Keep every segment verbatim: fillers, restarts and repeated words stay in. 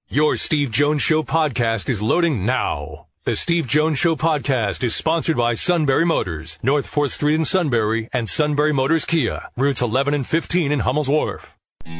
Your Steve Jones Show podcast is loading now. The Steve Jones Show podcast is sponsored by Sunbury Motors, North fourth Street in Sunbury, and Sunbury Motors Kia, routes eleven and fifteen in Hummel's Wharf.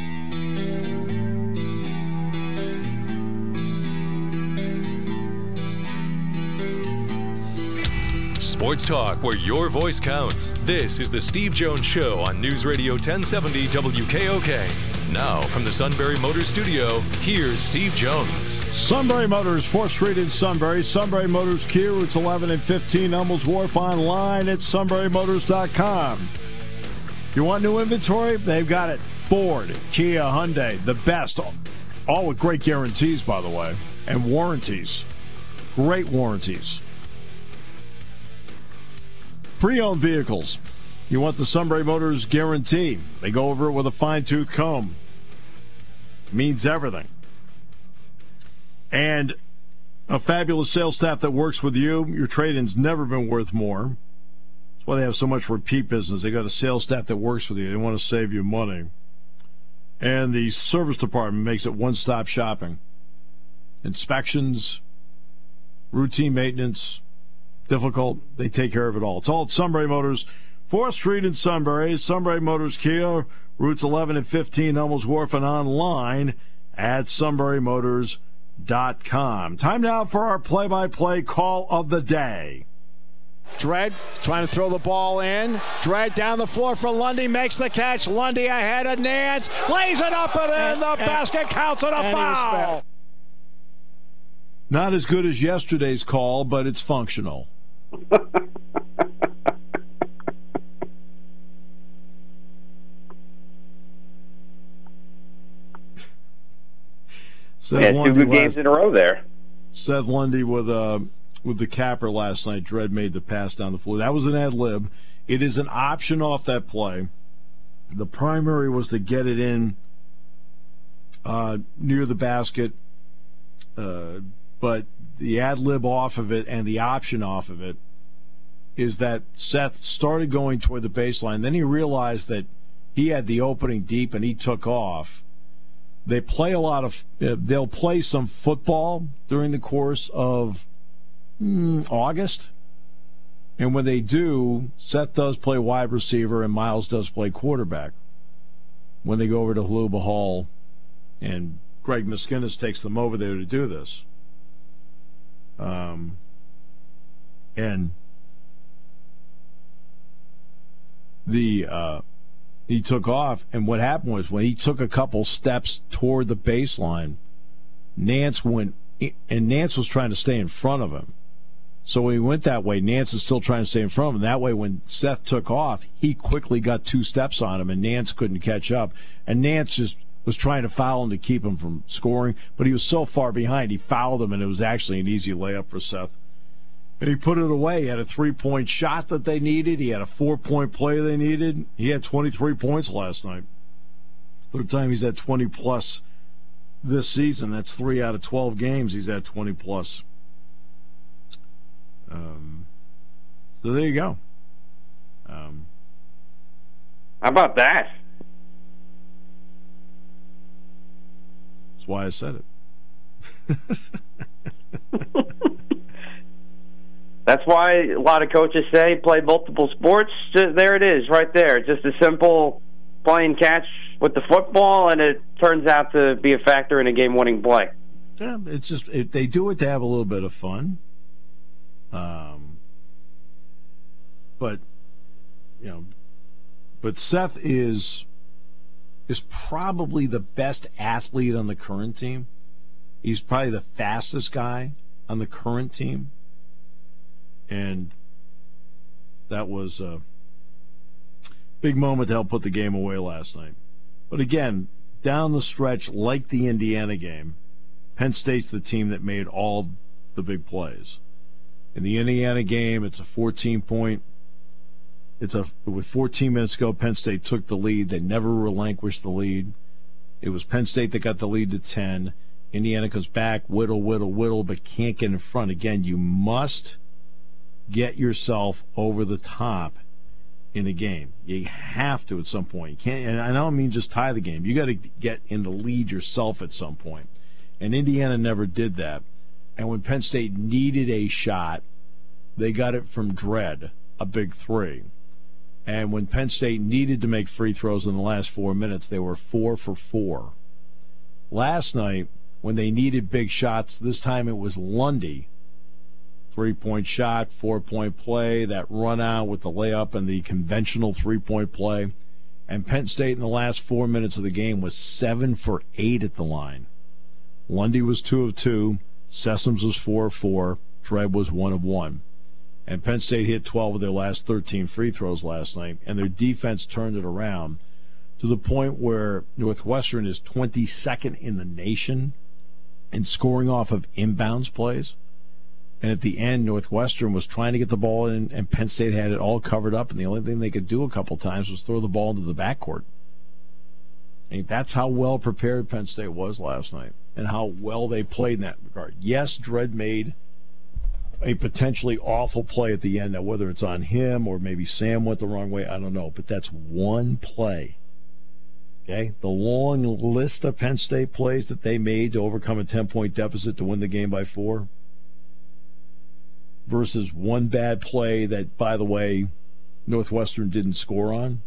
Sports talk where your voice counts. This is the Steve Jones Show on News Radio ten seventy W K O K. Now, from the Sunbury Motors studio, here's Steve Jones. Sunbury Motors, fourth Street in Sunbury. Sunbury Motors Kia, routes eleven and fifteen, Hummel's Wharf, online at sunbury motors dot com. You want new inventory? They've got it. Ford, Kia, Hyundai, the best. All with great guarantees, by the way, and warranties. Great warranties. Pre-owned vehicles. You want the Sunbury Motors guarantee. They go over it with a fine-tooth comb. Means everything. And a fabulous sales staff that works with you. Your trade-in's never been worth more. That's why they have so much repeat business. They got a sales staff that works with you. They want to save you money. And the service department makes it one-stop shopping. Inspections, routine maintenance, difficult, they take care of it all. It's all at Sunbury Motors, fourth Street in Sunbury. Sunbury Motors Kia, routes eleven and fifteen, Hummel's Wharf, and online at sunbury motors dot com. Time now for our play-by-play call of the day. Dredd trying to throw the ball in. Dredd down the floor for Lundy, makes the catch. Lundy ahead of Nance, lays it up and in. And, the and, basket counts it a foul. Not as good as yesterday's call, but it's functional. Seth yeah, Lundy two good last, games in a row there. Seth Lundy with uh, with the capper last night. Dredd made the pass down the floor. That was an ad lib. It is an option off that play. The primary was to get it in uh, near the basket, uh, but the ad lib off of it and the option off of it is that Seth started going toward the baseline. Then he realized that he had the opening deep and he took off. They play a lot of, uh, they'll play some football during the course of mm, August. And when they do, Seth does play wide receiver and Miles does play quarterback. When they go over to Haluba Hall, and Greg Miskinnis takes them over there to do this. Um, and the, uh, he took off, and what happened was when he took a couple steps toward the baseline, Nance went, and Nance was trying to stay in front of him. So when he went that way, Nance is still trying to stay in front of him. That way, when Seth took off, he quickly got two steps on him, and Nance couldn't catch up. And Nance just was trying to foul him to keep him from scoring, but he was so far behind, he fouled him, and it was actually an easy layup for Seth. And he put it away. He had a three-point shot that they needed. He had a four-point play they needed. He had twenty-three points last night. Third time he's had twenty-plus this season. That's three out of twelve games he's had twenty-plus. Um, so there you go. Um, How about that? That's why I said it. That's why a lot of coaches say play multiple sports. Just, there it is, right there. Just a simple playing catch with the football, and it turns out to be a factor in a game-winning play. Yeah, it's just it, they do it to have a little bit of fun. Um, but you know, but Seth is is probably the best athlete on the current team. He's probably the fastest guy on the current team. And that was a big moment to help put the game away last night. But again, down the stretch, like the Indiana game, Penn State's the team that made all the big plays. In the Indiana game, it's a fourteen-point. It's a with fourteen minutes to go, Penn State took the lead. They never relinquished the lead. It was Penn State that got the lead to ten. Indiana comes back, whittle, whittle, whittle, but can't get in front. Again, you must get yourself over the top in a game. You have to at some point. You can't, and I don't mean just tie the game. You got to get in the lead yourself at some point. And Indiana never did that. And when Penn State needed a shot, they got it from Dredd, a big three. And when Penn State needed to make free throws in the last four minutes, they were four for four. Last night, when they needed big shots, this time it was Lundy. Three-point shot, four-point play, that run out with the layup and the conventional three-point play. And Penn State in the last four minutes of the game was seven for eight at the line. Lundy was two of two. Sessoms was four of four. Dredd was one of one. And Penn State hit twelve of their last thirteen free throws last night, and their defense turned it around to the point where Northwestern is twenty-second in the nation in scoring off of inbounds plays. And at the end, Northwestern was trying to get the ball in, and Penn State had it all covered up, and the only thing they could do a couple times was throw the ball into the backcourt. And that's how well prepared Penn State was last night and how well they played in that regard. Yes, Dredd made a potentially awful play at the end. Now, whether it's on him or maybe Sam went the wrong way, I don't know. But that's one play. Okay? The long list of Penn State plays that they made to overcome a ten-point deficit to win the game by four versus one bad play that, by the way, Northwestern didn't score on.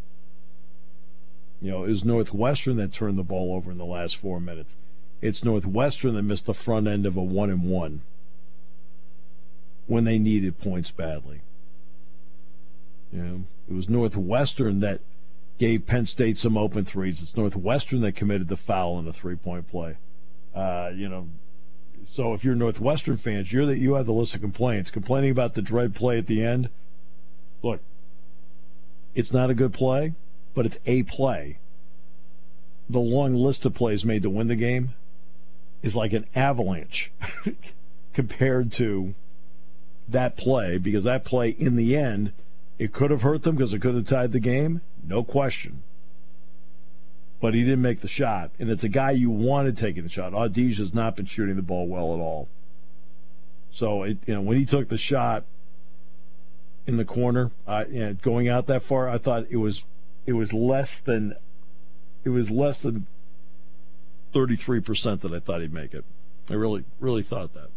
You know, it was Northwestern that turned the ball over in the last four minutes. It's Northwestern that missed the front end of a one and one when they needed points badly. You know, it was Northwestern that gave Penn State some open threes. It's Northwestern that committed the foul in the three-point play. Uh, you know, so if you're Northwestern fans, you're the, you have the list of complaints. Complaining about the Dredd play at the end, look, it's not a good play, but it's a play. The long list of plays made to win the game is like an avalanche compared to that play, because that play in the end, it could have hurt them because it could have tied the game, no question. But he didn't make the shot, and it's a guy you wanted taking the shot. Audige has not been shooting the ball well at all. So, it, you know, when he took the shot in the corner, uh, you know, going out that far, I thought it was it was less than it was less than thirty-three percent that I thought he'd make it. I really, really thought that.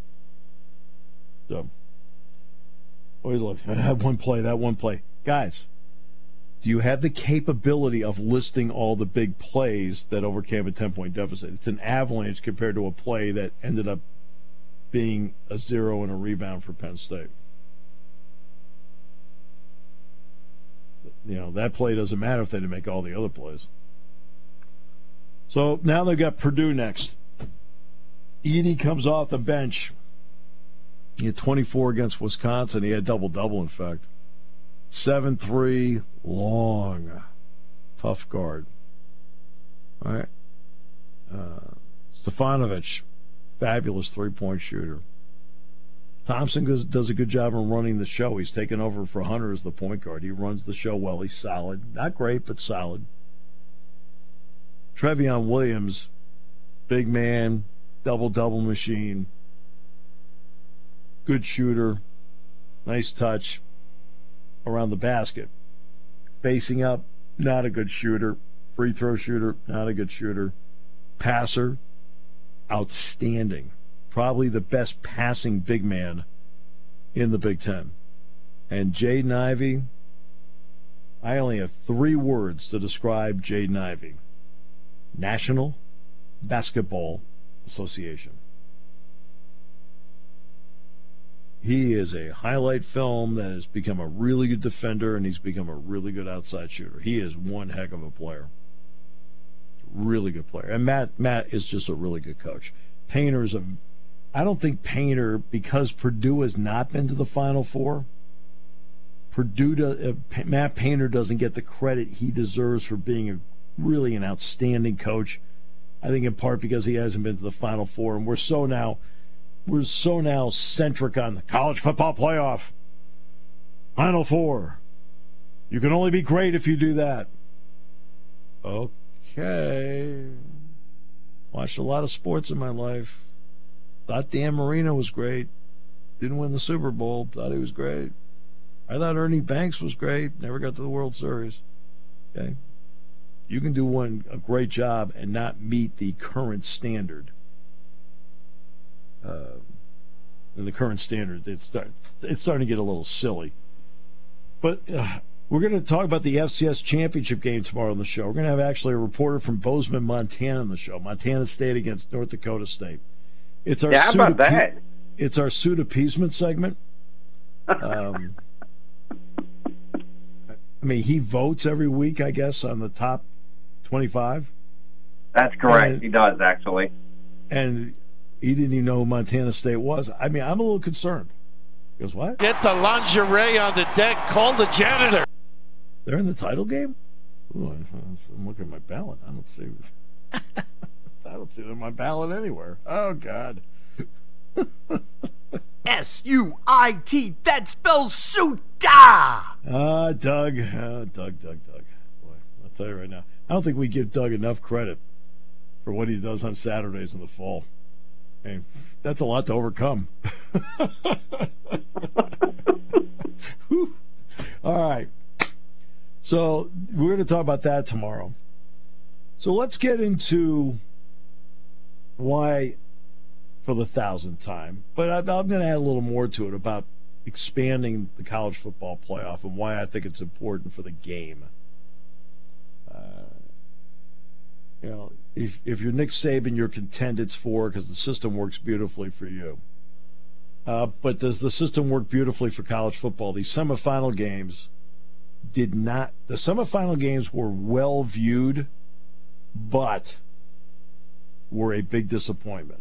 So, always look, I had one play, that one play. Guys, do you have the capability of listing all the big plays that overcame a ten-point deficit? It's an avalanche compared to a play that ended up being a zero and a rebound for Penn State. You know, that play doesn't matter if they didn't make all the other plays. So now they've got Purdue next. Edey comes off the bench. He had twenty-four against Wisconsin. He had double-double, in fact. seven three, long, tough guard. All right. Uh, Stefanovic, fabulous three-point shooter. Thompson goes, does a good job of running the show. He's taken over for Hunter as the point guard. He runs the show well. He's solid. Not great, but solid. Trevion Williams, big man, double-double machine. Good shooter, nice touch around the basket. Facing up, not a good shooter. Free throw shooter, not a good shooter. Passer, outstanding. Probably the best passing big man in the Big Ten. And Jaden Ivey, I only have three words to describe Jaden Ivey. National Basketball Association. He is a highlight film that has become a really good defender, and he's become a really good outside shooter. He is one heck of a player. Really good player. And Matt Matt is just a really good coach. Painter's a I don't think Painter, because Purdue has not been to the Final Four, Purdue uh, Matt Painter doesn't get the credit he deserves for being a really an outstanding coach. I think in part because he hasn't been to the Final Four, and we're so now We're so now centric on the college football playoff. Final Four. You can only be great if you do that. Okay. Watched a lot of sports in my life. Thought Dan Marino was great. Didn't win the Super Bowl. Thought he was great. I thought Ernie Banks was great. Never got to the World Series. Okay. You can do one a great job and not meet the current standard. uh, in the current standard. It's start, it's starting to get a little silly. But uh, we're going to talk about the F C S championship game tomorrow on the show. We're going to have actually a reporter from Bozeman, Montana on the show. Montana State against North Dakota State. It's our yeah, how about suit that? It's our suit appeasement segment. Um, I mean, he votes every week, I guess, on the top twenty-five. That's correct. And, he does, actually. And he didn't even know who Montana State was. I mean, I'm a little concerned. He goes, what? Get the lingerie on the deck. Call the janitor. They're in the title game? Ooh, I'm looking at my ballot. I don't see. I don't see them on my ballot anywhere. Oh, God. S U I T, that spells suit. Ah, uh, Doug. Uh, Doug, Doug, Doug. Boy, I'll tell you right now. I don't think we give Doug enough credit for what he does on Saturdays in the fall. I mean, that's a lot to overcome. All right. So we're going to talk about that tomorrow. So let's get into why, for the thousandth time, but I'm going to add a little more to it about expanding the college football playoff and why I think it's important for the game. Uh, you know, if, if you're Nick Saban, you're content it's four because the system works beautifully for you. Uh, but does the system work beautifully for college football? These semifinal games did not. The semifinal games were well viewed, but were a big disappointment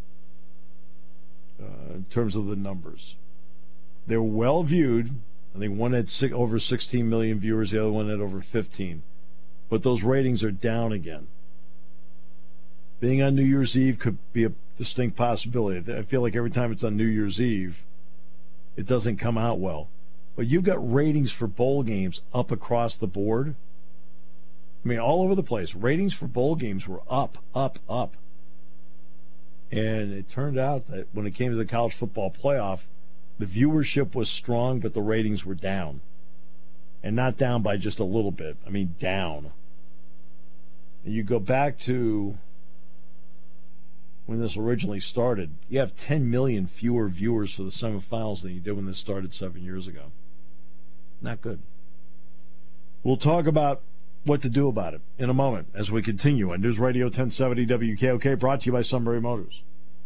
uh, in terms of the numbers. They're well viewed. I think one had six, over sixteen million viewers, the other one had over fifteen. But those ratings are down again. Being on New Year's Eve could be a distinct possibility. I feel like every time it's on New Year's Eve, it doesn't come out well. But you've got ratings for bowl games up across the board. I mean, all over the place. Ratings for bowl games were up, up, up. And it turned out that when it came to the college football playoff, the viewership was strong, but the ratings were down. And not down by just a little bit. I mean, down. And you go back to when this originally started, you have ten million fewer viewers for the semifinals than you did when this started seven years ago. Not good. We'll talk about what to do about it in a moment as we continue on News Radio ten seventy W K O K, brought to you by Sunbury Motors.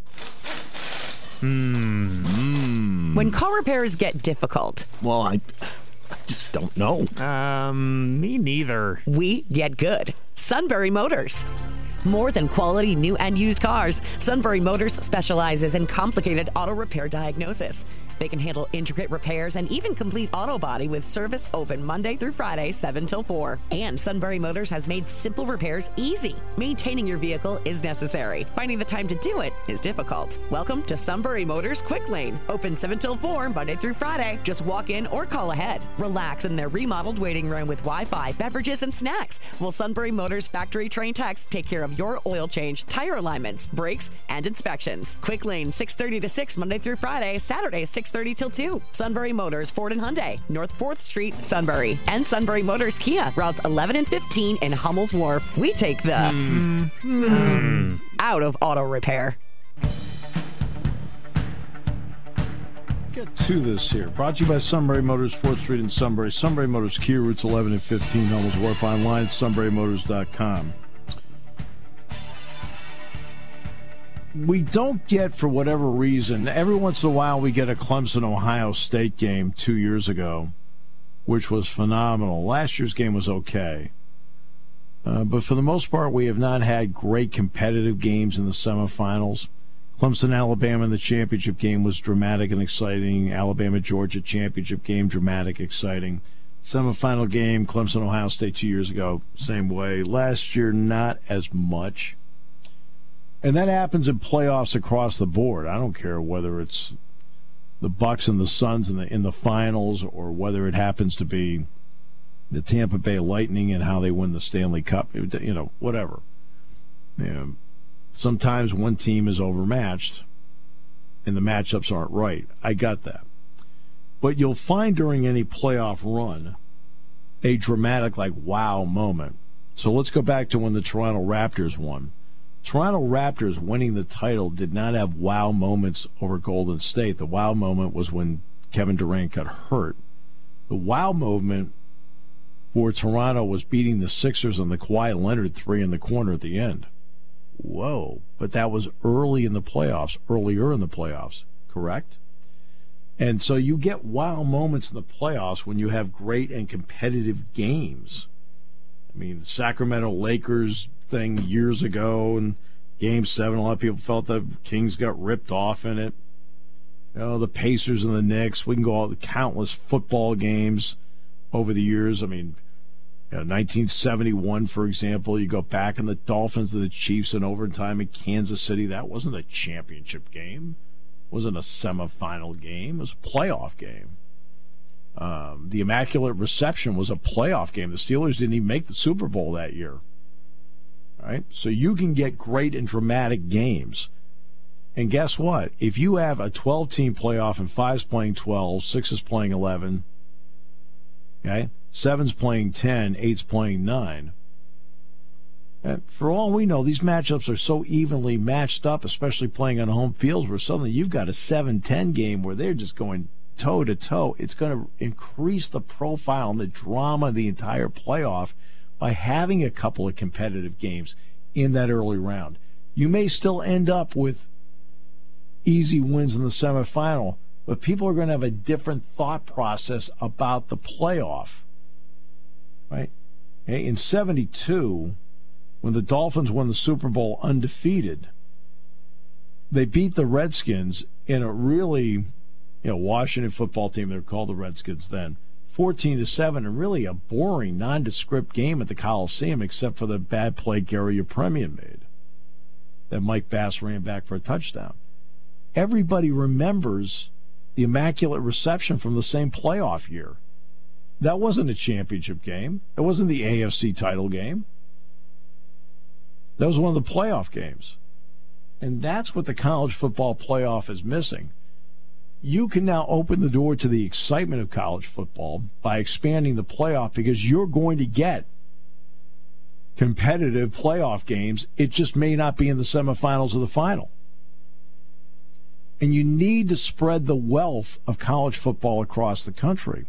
Hmm. When car repairs get difficult. Well, I, I just don't know. Um, me neither. We get good. Sunbury Motors. More than quality new and used cars, Sunbury Motors specializes in complicated auto repair diagnosis. They can handle intricate repairs and even complete auto body with service open Monday through Friday, seven till four. And Sunbury Motors has made simple repairs easy. Maintaining your vehicle is necessary. Finding the time to do it is difficult. Welcome to Sunbury Motors Quick Lane. Open seven till four, Monday through Friday. Just walk in or call ahead. Relax in their remodeled waiting room with Wi-Fi, beverages, and snacks. While Sunbury Motors factory trained techs take care of your oil change, tire alignments, brakes, and inspections. Quick Lane, six thirty to six, Monday through Friday, Saturday, six thirty till two. Sunbury Motors, Ford and Hyundai, North fourth Street, Sunbury. And Sunbury Motors Kia, routes eleven and fifteen in Hummel's Wharf. We take the mm. Mm. out of auto repair. Get to this here. Brought to you by Sunbury Motors, fourth Street in Sunbury. Sunbury Motors Kia, routes eleven and fifteen, Hummel's Wharf. Online at sunbury motors dot com. We don't get, for whatever reason, every once in a while we get a Clemson-Ohio State game two years ago, which was phenomenal. Last year's game was okay. Uh, but for the most part, we have not had great competitive games in the semifinals. Clemson-Alabama in the championship game was dramatic and exciting. Alabama-Georgia championship game, dramatic, exciting. Semifinal game, Clemson-Ohio State two years ago, same way. Last year, not as much. And that happens in playoffs across the board. I don't care whether it's the Bucks and the Suns in the in the finals, or whether it happens to be the Tampa Bay Lightning and how they win the Stanley Cup. You know, whatever. You know, sometimes one team is overmatched, and the matchups aren't right. I got that. But you'll find during any playoff run a dramatic, like, wow moment. So let's go back to when the Toronto Raptors won. Toronto Raptors winning the title did not have wow moments over Golden State. The wow moment was when Kevin Durant got hurt. The wow moment for Toronto was beating the Sixers on the Kawhi Leonard three in the corner at the end. Whoa. But that was early in the playoffs, earlier in the playoffs, correct? And so you get wow moments in the playoffs when you have great and competitive games. I mean, the Sacramento Lakers thing years ago in Game seven, a lot of people felt the Kings got ripped off in it. You know, the Pacers and the Knicks. We can go all the countless football games over the years. I mean, you know, nineteen seventy-one, for example, you go back in the Dolphins and the Chiefs in overtime in Kansas City. That wasn't a championship game. It wasn't a semifinal game. It was a playoff game. Um, the Immaculate Reception was a playoff game. The Steelers didn't even make the Super Bowl that year. All right? So you can get great and dramatic games. And guess what? If you have a twelve-team playoff and five's playing twelve, six is playing eleven, okay, seven's playing ten, eight's playing nine, and for all we know, these matchups are so evenly matched up, especially playing on home fields, where suddenly you've got a seven ten game where they're just going toe-to-toe. It's going to increase the profile and the drama of the entire playoff by having a couple of competitive games in that early round. You may still end up with easy wins in the semifinal, but people are going to have a different thought process about the playoff, right? Okay, in seventy-two, when the Dolphins won the Super Bowl undefeated, they beat the Redskins in a really, you know, Washington football team, they were called the Redskins then, fourteen to seven, and really a boring, nondescript game at the Coliseum, except for the bad play Gary Yepremian made that Mike Bass ran back for a touchdown. Everybody remembers the Immaculate Reception from the same playoff year. That wasn't a championship game. It wasn't the A F C title game. That was one of the playoff games. And that's what the college football playoff is missing. You can now open the door to the excitement of college football by expanding the playoff, because you're going to get competitive playoff games. It just may not be in the semifinals or the final. And you need to spread the wealth of college football across the country.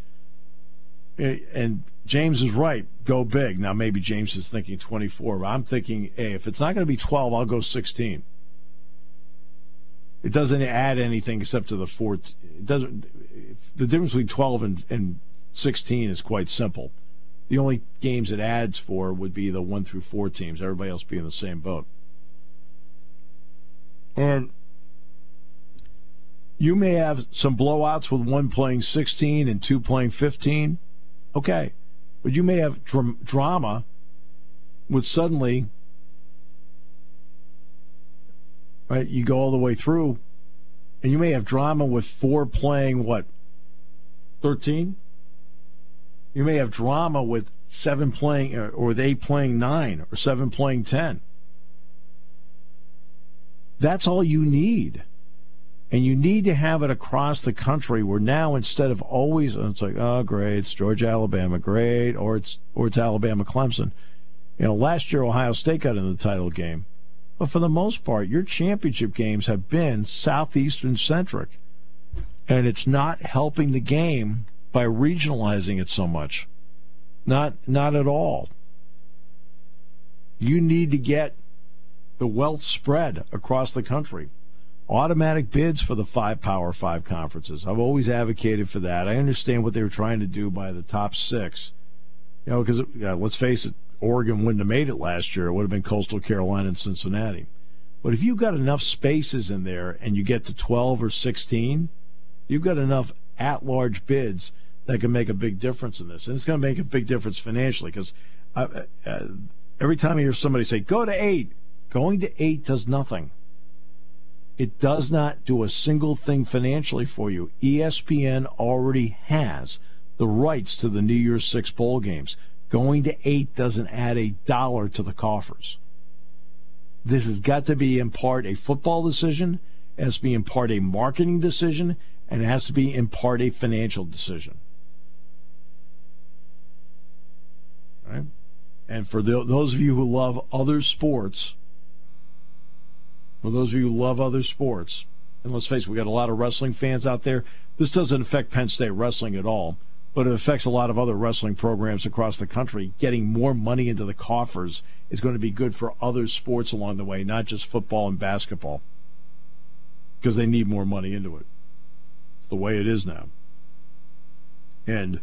And James is right. Go big. Now, maybe James is thinking twenty-four, but I'm thinking, hey, if it's not going to be twelve, I'll go sixteen. It doesn't add anything except to the four. It doesn't. The difference between twelve and, and sixteen is quite simple. The only games it adds for would be the one through four teams. Everybody else be in the same boat. And you may have some blowouts with one playing sixteen and two playing fifteen. Okay. But you may have dr- drama with suddenly, right, you go all the way through, and you may have drama with four playing, what, thirteen? You may have drama with seven playing, or with eight playing nine, or seven playing ten. That's all you need. And you need to have it across the country, where now, instead of always, it's like, oh, great, it's Georgia, Alabama, great, or it's or it's Alabama, Clemson. You know, last year Ohio State got in the title game. But for the most part, your championship games have been Southeastern-centric. And it's not helping the game by regionalizing it so much. Not, not at all. You need to get the wealth spread across the country. Automatic bids for the five Power Five conferences. I've always advocated for that. I understand what they were trying to do by the top six. You know, because, uh, let's face it, Oregon wouldn't have made it last year. It would have been Coastal Carolina and Cincinnati. But if you've got enough spaces in there and you get to twelve or sixteen, you've got enough at-large bids that can make a big difference in this. And it's going to make a big difference financially, because uh, uh, every time I hear somebody say, go to eight, going to eight does nothing. It does not do a single thing financially for you. E S P N already has the rights to the New Year's Six bowl games. Going to eight doesn't add a dollar to the coffers. This has got to be in part a football decision, it has to be in part a marketing decision, and it has to be in part a financial decision. All right? And for the, those of you who love other sports, For those of you who love other sports, and let's face it, we got a lot of wrestling fans out there. This doesn't affect Penn State wrestling at all, but it affects a lot of other wrestling programs across the country. Getting more money into the coffers is going to be good for other sports along the way, not just football and basketball, because they need more money into it. It's the way it is now. And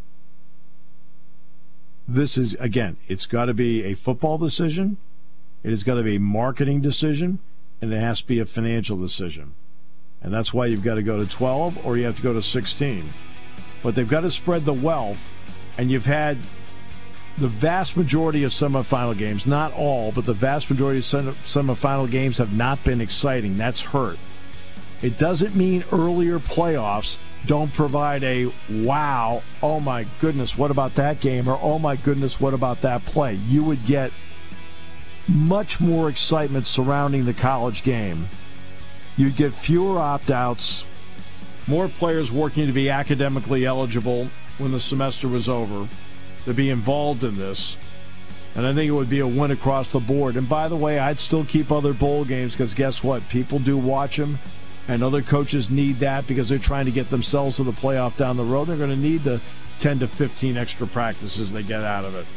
this is, again, it's got to be a football decision, it has got to be a marketing decision, and it has to be a financial decision. And that's why you've got to go to twelve or you have to go to sixteen. But they've got to spread the wealth, and you've had the vast majority of semifinal games, not all, but the vast majority of semifinal games have not been exciting. That's hurt. It doesn't mean earlier playoffs don't provide a wow, oh my goodness, what about that game? Or oh my goodness, what about that play? You would get much more excitement surrounding the college game. You'd get fewer opt-outs, more players working to be academically eligible when the semester was over, to be involved in this. And I think it would be a win across the board. And by the way, I'd still keep other bowl games because guess what? People do watch them, and other coaches need that because they're trying to get themselves to the playoff down the road. They're going to need the ten to fifteen extra practices they get out of it.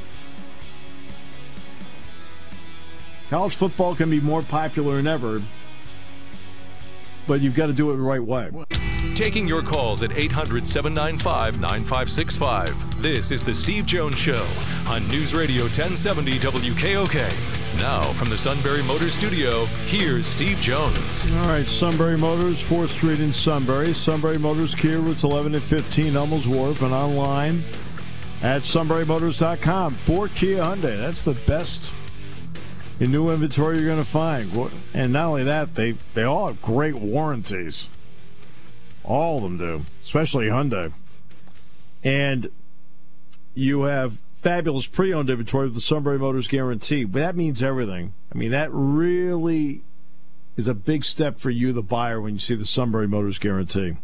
College football can be more popular than ever, but you've got to do it the right way. Taking your calls at eight hundred, seven nine five, nine five six five. This is The Steve Jones Show on News Radio ten seventy W K O K. Now, from the Sunbury Motors Studio, here's Steve Jones. All right, Sunbury Motors, fourth Street in Sunbury. Sunbury Motors, Kia, routes eleven and fifteen, Hummels Wharf, and online at sunbury motors dot com. For Kia Hyundai, that's the best in new inventory you're going to find. And not only that, they, they all have great warranties. All of them do, especially Hyundai. And you have fabulous pre-owned inventory with the Sunbury Motors guarantee. But that means everything. I mean, that really is a big step for you, the buyer, when you see the Sunbury Motors guarantee.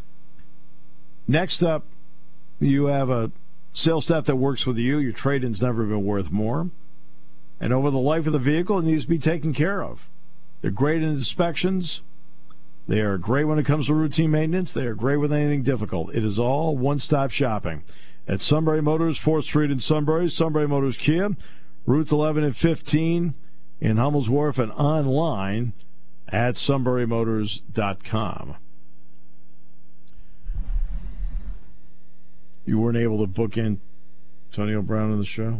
Next up, you have a sales staff that works with you. Your trade-in's never been worth more. And over the life of the vehicle, it needs to be taken care of. They're great in inspections. They are great when it comes to routine maintenance. They are great with anything difficult. It is all one-stop shopping. At Sunbury Motors, fourth Street in Sunbury, Sunbury Motors Kia, routes eleven and fifteen in Hummels Wharf, and online at sunbury motors dot com. You weren't able to book in Antonio Brown on the show?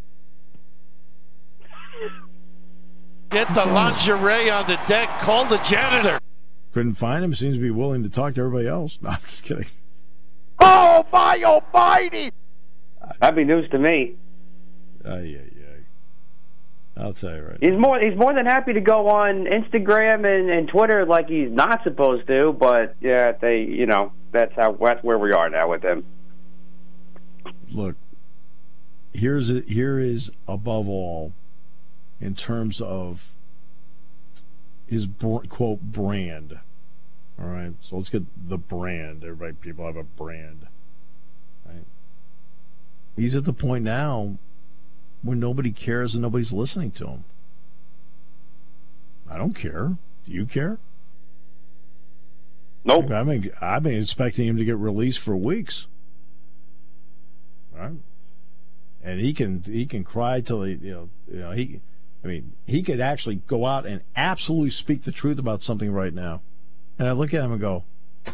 Get the lingerie on the deck. Call the janitor. Couldn't find him. Seems to be willing to talk to everybody else. No, I'm just kidding. Oh, my almighty! That'd be news to me. Ay, ay, ay. I'll tell you right He's now. more he's more than happy to go on Instagram and, and Twitter like he's not supposed to, but yeah, they you know, that's how that's where we are now with him. Look, here's a, here is above all, in terms of his quote brand. All right, so let's get the brand. Everybody, people have a brand. Right? He's at the point now where nobody cares and nobody's listening to him. I don't care. Do you care? Nope. I've been, I've been expecting him to get released for weeks. All right, and he can he can cry till he you know you know he. I mean, he could actually go out and absolutely speak the truth about something right now. And I look at him and go,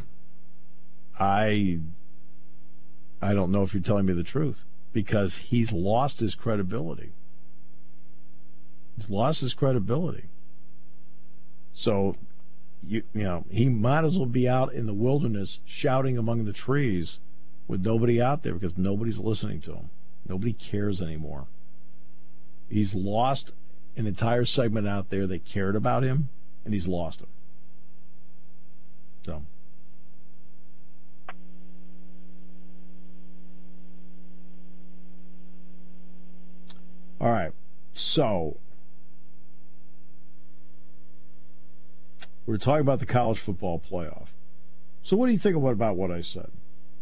I I don't know if you're telling me the truth, because he's lost his credibility. He's lost his credibility. So, you, you know, he might as well be out in the wilderness shouting among the trees with nobody out there, because nobody's listening to him. Nobody cares anymore. He's lost an entire segment out there that cared about him, and he's lost them. So, all right. So, we're talking about the college football playoff. So, what do you think about, about what I said?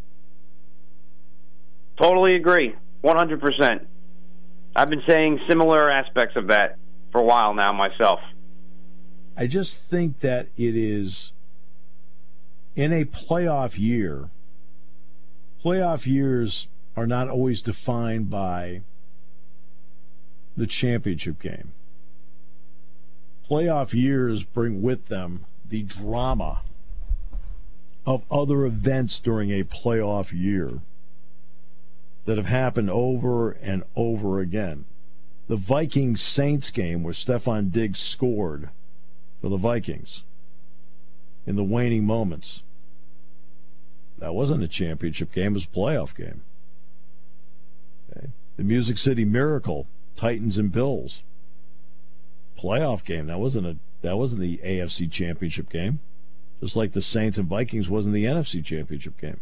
Totally agree. one hundred percent. I've been saying similar aspects of that for a while now myself. I just think that it is in a playoff year. Playoff years are not always defined by the championship game. Playoff years bring with them the drama of other events during a playoff year that have happened over and over again. The Vikings-Saints game where Stefon Diggs scored for the Vikings in the waning moments. That wasn't a championship game, it was a playoff game. Okay. The Music City Miracle, Titans and Bills. Playoff game. That wasn't a that wasn't the A F C championship game. Just like the Saints and Vikings wasn't the N F C championship game.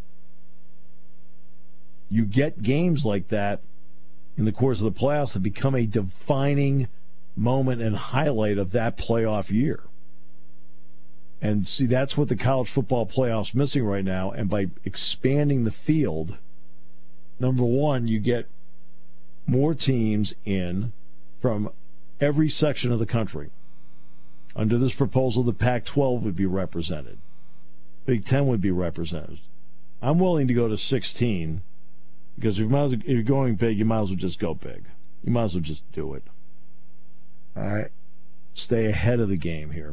You get games like that in the course of the playoffs that become a defining moment and highlight of that playoff year. And see, that's what the college football playoffs missing right now. And by expanding the field, number one, you get more teams in from every section of the country. Under this proposal, the Pac twelve would be represented. Big Ten would be represented. I'm willing to go to sixteen because if, you might as well, if you're going big, you might as well just go big. You might as well just do it. All right? Stay ahead of the game here.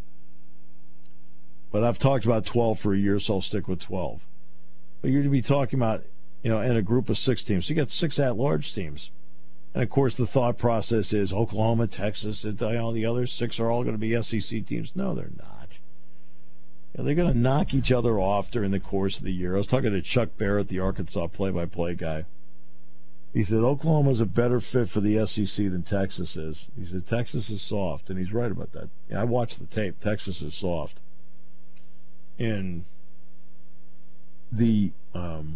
But I've talked about twelve for a year, so I'll stick with twelve. But you're going to be talking about, you know, in a group of six teams. So you got six at-large teams. And, of course, the thought process is Oklahoma, Texas, and all the other six are all going to be S E C teams. No, they're not. You know, they're going to knock each other off during the course of the year. I was talking to Chuck Barrett, the Arkansas play-by-play guy. He said Oklahoma's a better fit for the S E C than Texas is. He said Texas is soft, and he's right about that. Yeah, I watched the tape. Texas is soft. And the um,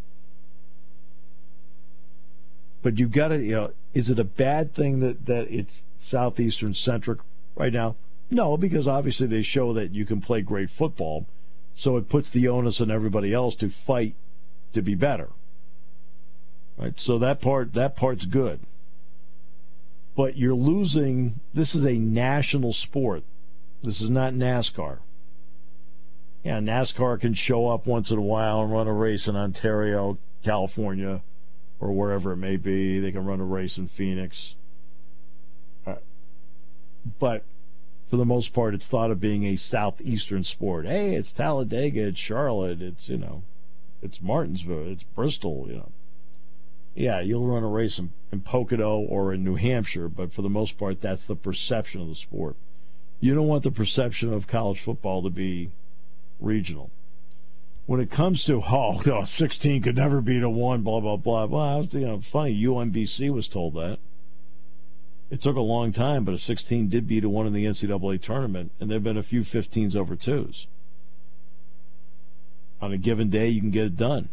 but you've got to, you know, is it a bad thing that, that it's Southeastern centric right now? No, because obviously they show that you can play great football, so it puts the onus on everybody else to fight to be better. Right? So that part that part's good. But you're losing. This is a national sport. This is not NASCAR. Yeah, NASCAR can show up once in a while and run a race in Ontario, California, or wherever it may be. They can run a race in Phoenix. Uh, but for the most part, it's thought of being a southeastern sport. Hey, it's Talladega, it's Charlotte, it's, you know, it's Martinsville, it's Bristol, you know. Yeah, you'll run a race in, in Pocono or in New Hampshire, but for the most part, that's the perception of the sport. You don't want the perception of college football to be regional. When it comes to, oh, no, sixteen could never beat a one, blah, blah, blah. Well, you know, funny, U M B C was told that. It took a long time, but a sixteen did beat a one in the N C double A tournament, and there have been a few fifteens over twos. On a given day, you can get it done.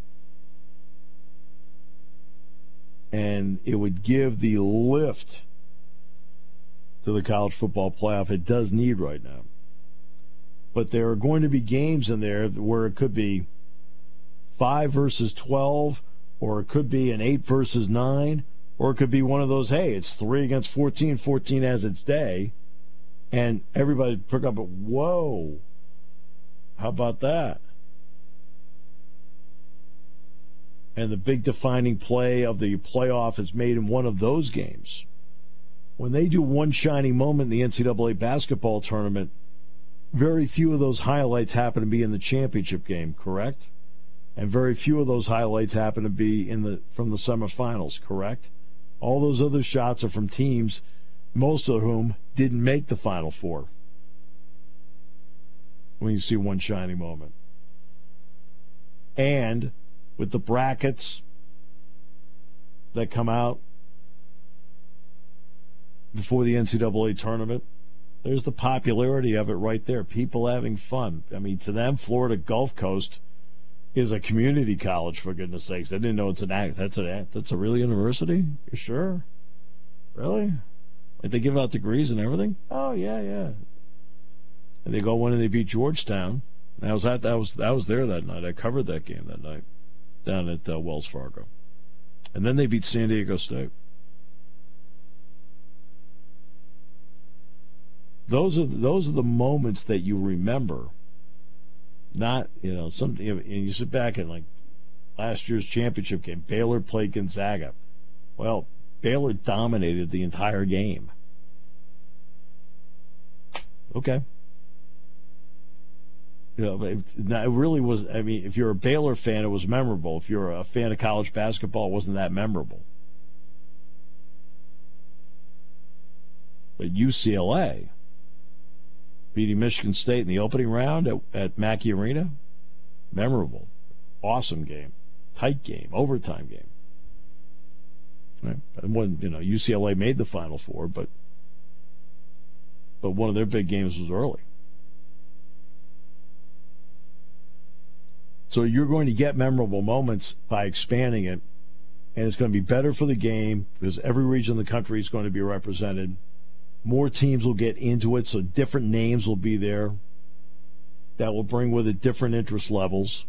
And it would give the lift to the college football playoff it does need right now. But there are going to be games in there where it could be five versus twelve, or it could be an eight versus nine, or it could be one of those, hey, it's three against fourteen, fourteen has its day, and everybody pick up a, whoa, how about that? And the big defining play of the playoff is made in one of those games. When they do one shining moment in the N C double A basketball tournament, very few of those highlights happen to be in the championship game, correct? And very few of those highlights happen to be in the from the semifinals, correct? All those other shots are from teams, most of whom didn't make the Final Four. When you see one shining moment. And with the brackets that come out before the N C double A tournament, there's the popularity of it right there. People having fun. I mean, to them, Florida Gulf Coast is a community college, for goodness sakes. They didn't know it's an act. That's a that's a real university? You sure? Really? Like they give out degrees and everything? Oh yeah, yeah. And they go in and they beat Georgetown. I was at that was I was there that night. I covered that game that night down at uh, Wells Fargo. And then they beat San Diego State. those are those are the moments that you remember. Not, you know, something. And you sit back and like last year's championship game, Baylor played Gonzaga. Well, Baylor dominated the entire game. Okay. You know, it, it really was. I mean, if you're a Baylor fan, it was memorable. If you're a fan of college basketball, it wasn't that memorable. But U C L A beating Michigan State in the opening round at, at Mackey Arena, memorable, awesome game, tight game, overtime game. Right? And when, you know, U C L A made the Final Four, but but one of their big games was early. So you're going to get memorable moments by expanding it, and it's going to be better for the game because every region of the country is going to be represented. More teams will get into it, so different names will be there. That will bring with it different interest levels.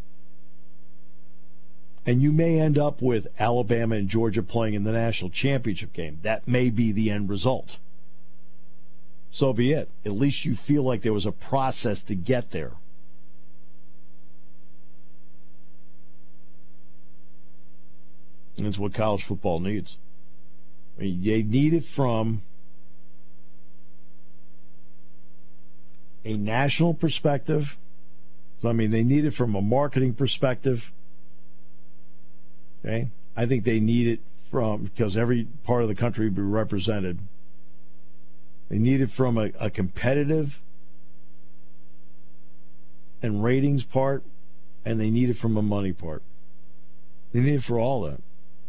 And you may end up with Alabama and Georgia playing in the national championship game. That may be the end result. So be it. At least you feel like there was a process to get there. And it's what college football needs. I mean, they need it from a national perspective. So, I mean, they need it from a marketing perspective. Okay? I think they need it from, because every part of the country will be represented. They need it from a, a competitive and ratings part, and they need it from a money part. They need it for all that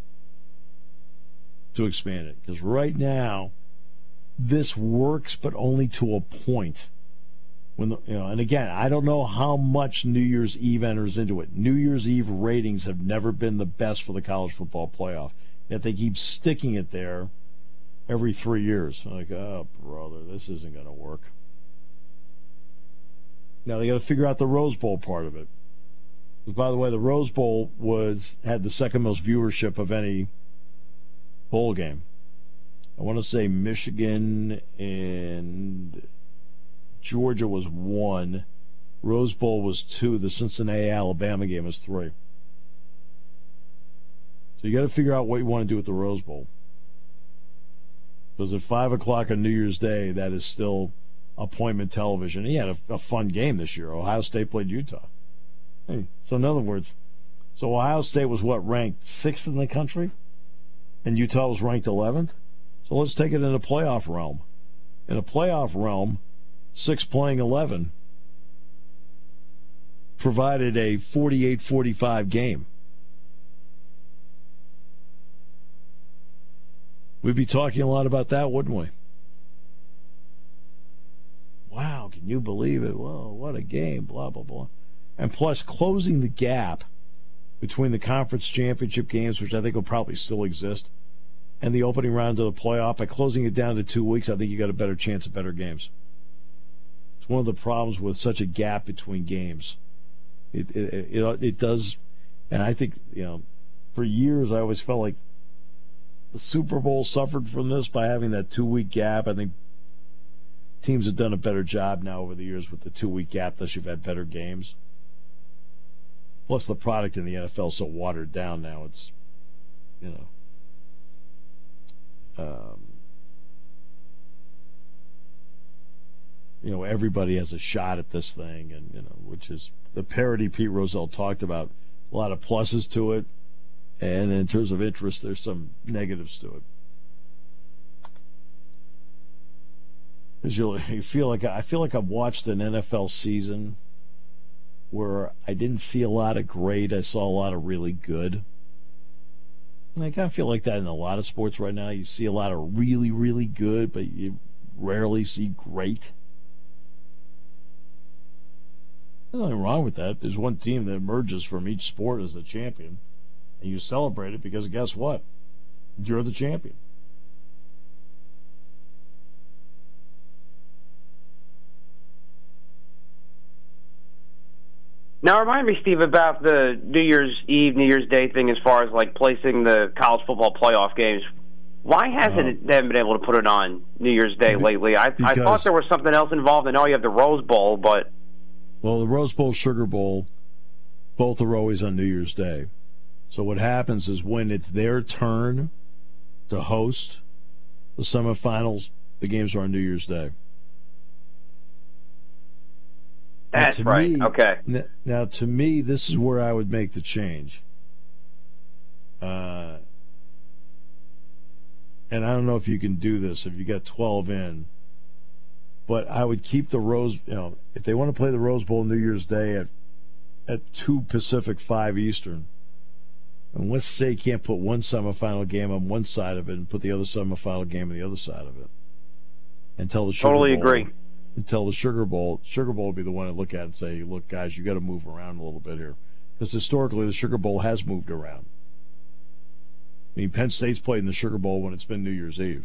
to expand it. Because right now, this works, but only to a point. When the, you know, and again, I don't know how much New Year's Eve enters into it. New Year's Eve ratings have never been the best for the college football playoff. Yet they keep sticking it there every three years. Like, oh, brother, this isn't going to work. Now they got to figure out the Rose Bowl part of it. Because, by the way, the Rose Bowl was had the second most viewership of any bowl game. I want to say Michigan and Georgia was one. Rose Bowl was two. The Cincinnati-Alabama game was three. So you got to figure out what you want to do with the Rose Bowl. Because at five o'clock on New Year's Day, that is still appointment television. He had a, a fun game this year. Ohio State played Utah. Hey, so in other words, so Ohio State was what, ranked sixth in the country? And Utah was ranked eleventh? So let's take it in a playoff realm. In a playoff realm, six playing eleven provided a forty-eight forty-five game. We'd be talking a lot about that, wouldn't we? Wow, can you believe it? Well, what a game, blah, blah, blah. And plus, closing the gap between the conference championship games, which I think will probably still exist, and the opening round of the playoff, by closing it down to two weeks, I think you got a better chance of better games. It's one of the problems with such a gap between games. It it it, it does, and I think, you know, for years I always felt like the Super Bowl suffered from this by having that two-week gap. I think teams have done a better job now over the years with the two-week gap, thus you've had better games. Plus the product in the N F L is so watered down now, it's, you know, um, you know, everybody has a shot at this thing, and, you know, which is the parity Pete Rozelle talked about. A lot of pluses to it, and in terms of interest, there's some negatives to it. Because you feel like I feel like I've watched an N F L season where I didn't see a lot of great, I saw a lot of really good. And I kind of feel like that in a lot of sports right now. You see a lot of really, really good, but you rarely see great. There's nothing wrong with that. There's one team that emerges from each sport as the champion, and you celebrate it because guess what? You're the champion. Now, remind me, Steve, about the New Year's Eve, New Year's Day thing as far as, like, placing the college football playoff games. Why hasn't it, they haven't been able to put it on New Year's Day lately? I, I thought there was something else involved. I know you have the Rose Bowl, but... Well, the Rose Bowl, Sugar Bowl, both are always on New Year's Day. So what happens is when it's their turn to host the semifinals, the games are on New Year's Day. That's right, me, okay. N- now, to me, this is where I would make the change. Uh... And I don't know if you can do this if you got twelve in, but I would keep the Rose. You know, if they want to play the Rose Bowl New Year's Day at at two Pacific, five Eastern, and let's say you can't put one semifinal game on one side of it and put the other semifinal game on the other side of it, until the Sugar totally Bowl, agree. Until the Sugar Bowl, Sugar Bowl would be the one to look at and say, "Look, guys, you got to move around a little bit here," because historically the Sugar Bowl has moved around. I mean, Penn State's played in the Sugar Bowl when it's been New Year's Eve.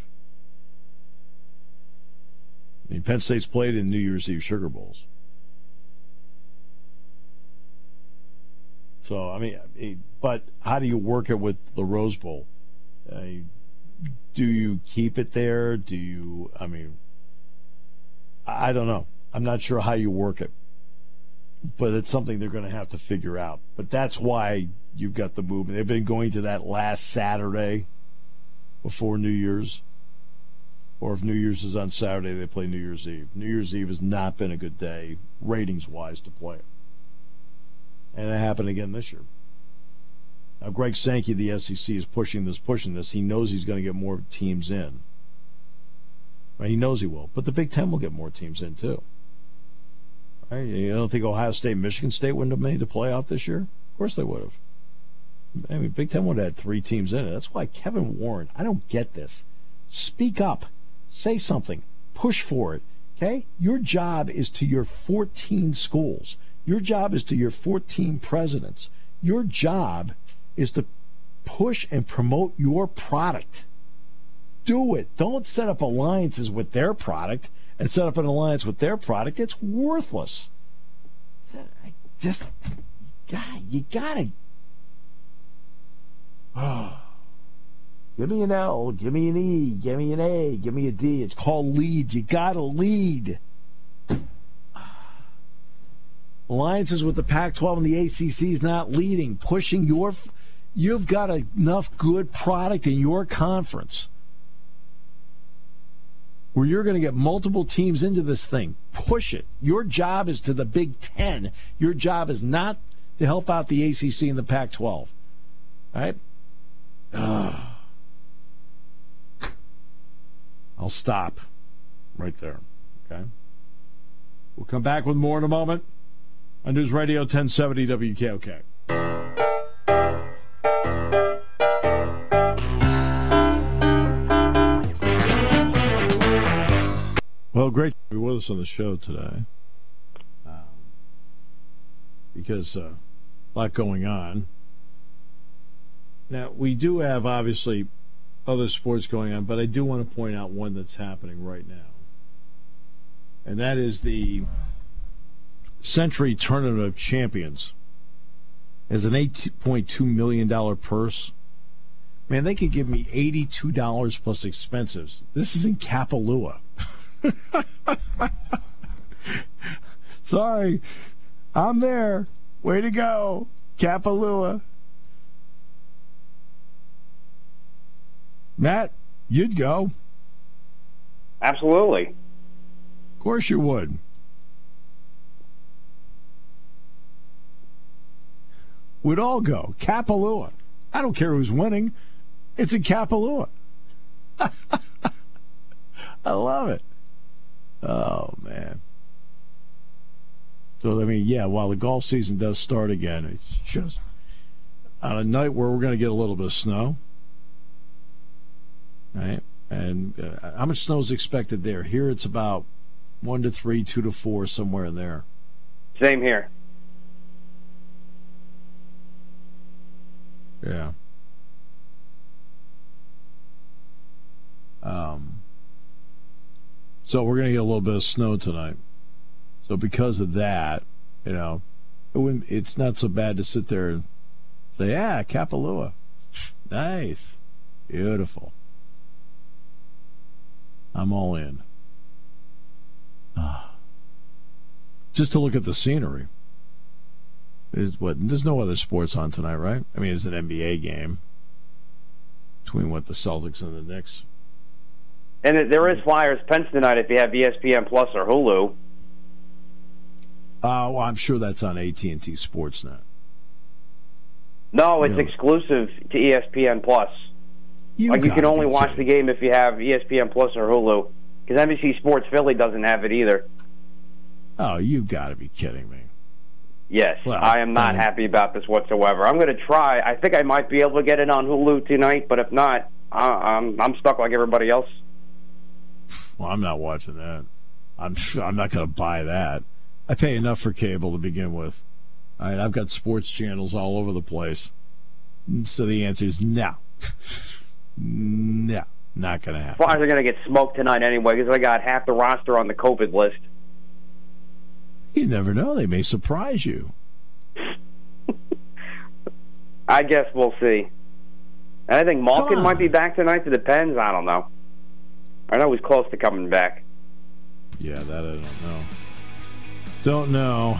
I mean, Penn State's played in New Year's Eve Sugar Bowls. So, I mean, but how do you work it with the Rose Bowl? Uh, do you keep it there? Do you, I mean, I don't know. I'm not sure how you work it. But it's something they're going to have to figure out. But that's why you've got the movement. They've been going to that last Saturday before New Year's. Or if New Year's is on Saturday, they play New Year's Eve. New Year's Eve has not been a good day, ratings-wise, to play it. And it happened again this year. Now, Greg Sankey, the S E C, is pushing this, pushing this. He knows he's going to get more teams in. Right? He knows he will. But the Big Ten will get more teams in, too. Right? You don't think Ohio State, Michigan State wouldn't have made the playoff this year? Of course they would have. I mean, Big Ten would have had three teams in it. That's why Kevin Warren, I don't get this. Speak up. Say something. Push for it. Okay? Your job is to your fourteen schools. Your job is to your fourteen presidents. Your job is to push and promote your product. Do it. Don't set up alliances with their product and set up an alliance with their product. It's worthless. I just, God, you gotta. Oh. Give me an L, give me an E, give me an A, give me a D. It's called lead. You gotta lead. Alliances with the Pac twelve and the A C C is not leading, pushing your. You've got enough good product in your conference where you're going to get multiple teams into this thing. Push it. Your job is to the Big Ten. Your job is not to help out the A C C and the Pac twelve. All right? Uh, I'll stop right there. Okay? We'll come back with more in a moment on News Radio ten seventy W K O K. Well, great to be with us on the show today. Um, because uh, a lot going on. Now, we do have, obviously, other sports going on, but I do want to point out one that's happening right now. And that is the Century Tournament of Champions. As an eight point two million dollars purse. Man, they could give me eighty-two dollars plus expenses. This is in Kapalua. Sorry, I'm there. Way to go, Kapalua. Matt, you'd go. Absolutely. Of course you would. We'd all go. Kapalua. I don't care who's winning. It's in Kapalua. I love it. Oh, man. So, I mean, yeah, while the golf season does start again, it's just on a night where we're going to get a little bit of snow. Right? And uh, how much snow is expected there? Here it's about one to three, two to four, somewhere in there. Same here. Yeah. Um. So we're going to get a little bit of snow tonight. So because of that, you know, it wouldn't, it's not so bad to sit there and say, yeah, Kapalua. Nice. Beautiful. I'm all in. Ah. Just to look at the scenery. Is what? There's no other sports on tonight, right? I mean, it's an N B A game between what the Celtics and the Knicks. And there is Flyers Pens tonight if you have E S P N Plus or Hulu. Uh, well, I'm sure that's on A T and T Sportsnet. No, it's Really? exclusive to E S P N Plus. You like you can gotta only be watch kidding. the game if you have E S P N Plus or Hulu. Because N B C Sports Philly doesn't have it either. Oh, you got to be kidding me. Yes, Well, I am not um, happy about this whatsoever. I'm going to try. I think I might be able to get it on Hulu tonight, but if not, I, I'm I'm stuck like everybody else. Well, I'm not watching that. I'm sure I'm not going to buy that. I pay enough for cable to begin with. All right, I've got sports channels all over the place. So the answer is no. No, not going to happen. Flyers are going to get smoked tonight anyway because they got half the roster on the COVID list. You never know. They may surprise you. I guess we'll see. And I think Malkin Come might be on. back tonight. It depends. I don't know. I know he's close to coming back. Yeah, that I don't know. Don't know.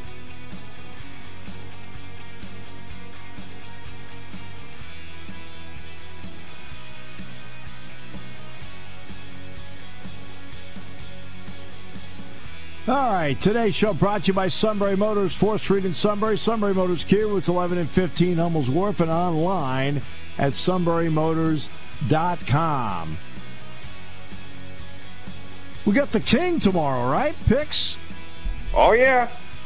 All right, today's show brought to you by Sunbury Motors, fourth Street in Sunbury. Sunbury Motors Kia, routes eleven and fifteen, Hummels Wharf, and online at sunbury motors dot com. We got the King tomorrow, right? Picks? Oh, yeah.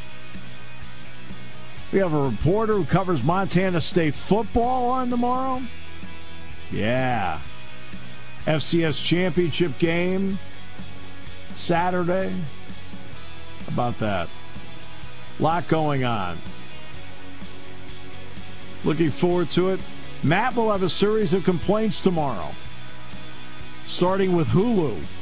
We have a reporter who covers Montana State football on tomorrow. Yeah. F C S championship game Saturday. How about that? A lot going on. Looking forward to it. Matt will have a series of complaints tomorrow, starting with Hulu.